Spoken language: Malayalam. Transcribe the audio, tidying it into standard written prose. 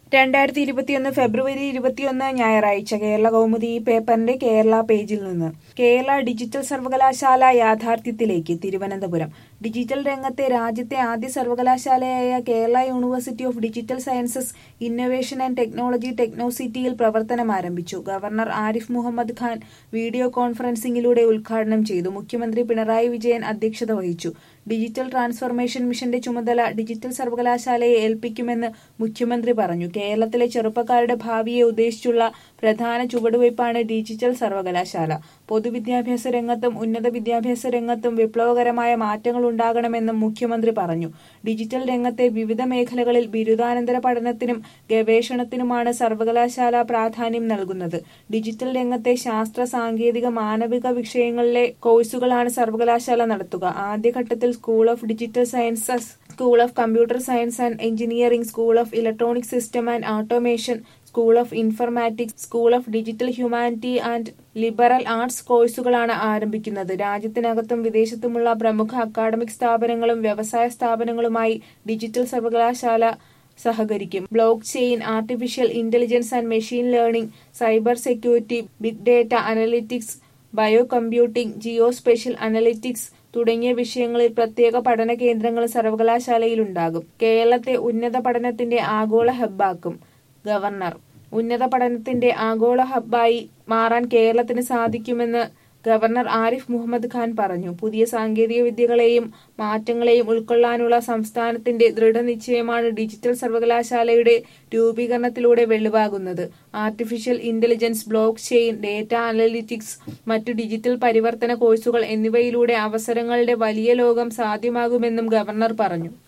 2021 ഫെബ്രുവരി 21 ഞായറാഴ്ച കേരള കൗമുദി ഈ പേപ്പറിന്റെ കേരള പേജിൽ നിന്ന് കേരള ഡിജിറ്റൽ സർവകലാശാല യാഥാർത്ഥ്യത്തിലേക്ക് തിരുവനന്തപുരം. ഡിജിറ്റൽ രംഗത്തെ രാജ്യത്തെ ആദ്യ സർവകലാശാലയായ Kerala university of digital sciences, innovation and technology ടെക്നോസിറ്റിയിൽ പ്രവർത്തനം ആരംഭിച്ചു. ഗവർണർ ആരിഫ് മുഹമ്മദ് ഖാൻ വീഡിയോ കോൺഫറൻസിംഗിലൂടെ ഉദ്ഘാടനം ചെയ്തു. മുഖ്യമന്ത്രി പിണറായി വിജയൻ അധ്യക്ഷത വഹിച്ചു. ഡിജിറ്റൽ ട്രാൻസ്ഫർമേഷൻ മിഷന്റെ ചുമതല ഡിജിറ്റൽ സർവകലാശാലയെ ഏൽപ്പിക്കുമെന്ന് മുഖ്യമന്ത്രി പറഞ്ഞു. കേരളത്തിലെ ചെറുപ്പക്കാരുടെ ഭാവിയെ ഉദ്ദേശിച്ചുള്ള പ്രധാന ചുവടുവയ്പാണ് ഡിജിറ്റൽ സർവകലാശാല. പൊതുവിദ്യാഭ്യാസ രംഗത്തും ഉന്നത വിദ്യാഭ്യാസ രംഗത്തും വിപ്ലവകരമായ മാറ്റങ്ങൾ ഉണ്ടാകണമെന്നും മുഖ്യമന്ത്രി പറഞ്ഞു. ഡിജിറ്റൽ രംഗത്തെ വിവിധ മേഖലകളിൽ ബിരുദാനന്തര പഠനത്തിനും ഗവേഷണത്തിനുമാണ് സർവകലാശാല പ്രാധാന്യം നൽകുന്നത്. ഡിജിറ്റൽ രംഗത്തെ ശാസ്ത്ര, സാങ്കേതിക, മാനവിക വിഷയങ്ങളിലെ കോഴ്സുകളാണ് സർവകലാശാല നടത്തുക. ആദ്യഘട്ടത്തിൽ school of digital sciences, school of computer science and engineering, school of electronic system and automation, school of informatics, school of digital humanity and liberal arts കോഴ്സുകളാണ് ആരംഭിക്കുന്നത്. രാജ്യത്തിനകത്തും വിദേശത്തുമുള്ള പ്രമുഖ അക്കാഡമിക് സ്ഥാപനങ്ങളും വ്യവസായ സ്ഥാപനങ്ങളുമായി ഡിജിറ്റൽ സർവകലാശാല സഹകരിക്കും. Block chain, artificial intelligence and machine learning, cyber security, big data analytics, bio computing, geo spatial analytics തുടങ്ങിയ വിഷയങ്ങളിൽ പ്രത്യേക പഠന കേന്ദ്രങ്ങൾ സർവകലാശാലയിലുണ്ടാകും. കേരളത്തെ ഉന്നത പഠനത്തിന്റെ ആഗോള ഹബ്ബാക്കും ഗവർണർ. ഉന്നത പഠനത്തിന്റെ ആഗോള ഹബ്ബായി മാറാൻ കേരളത്തിന് സാധിക്കുമെന്ന് ഗവർണർ ആരിഫ് മുഹമ്മദ് ഖാൻ പറഞ്ഞു. പുതിയ സാങ്കേതിക വിദ്യകളെയും മാറ്റങ്ങളെയും ഉൾക്കൊള്ളാനുള്ള സംസ്ഥാനത്തിന്റെ ദൃഢനിശ്ചയമാണ് ഡിജിറ്റൽ സർവകലാശാലയുടെ രൂപീകരണത്തിലൂടെ വെളിവാകുന്നത്. Artificial intelligence, block chain, data analytics, മറ്റു ഡിജിറ്റൽ പരിവർത്തന കോഴ്സുകൾ എന്നിവയിലൂടെ അവസരങ്ങളുടെ വലിയ ലോകം സാധ്യമാകുമെന്നും ഗവർണർ പറഞ്ഞു.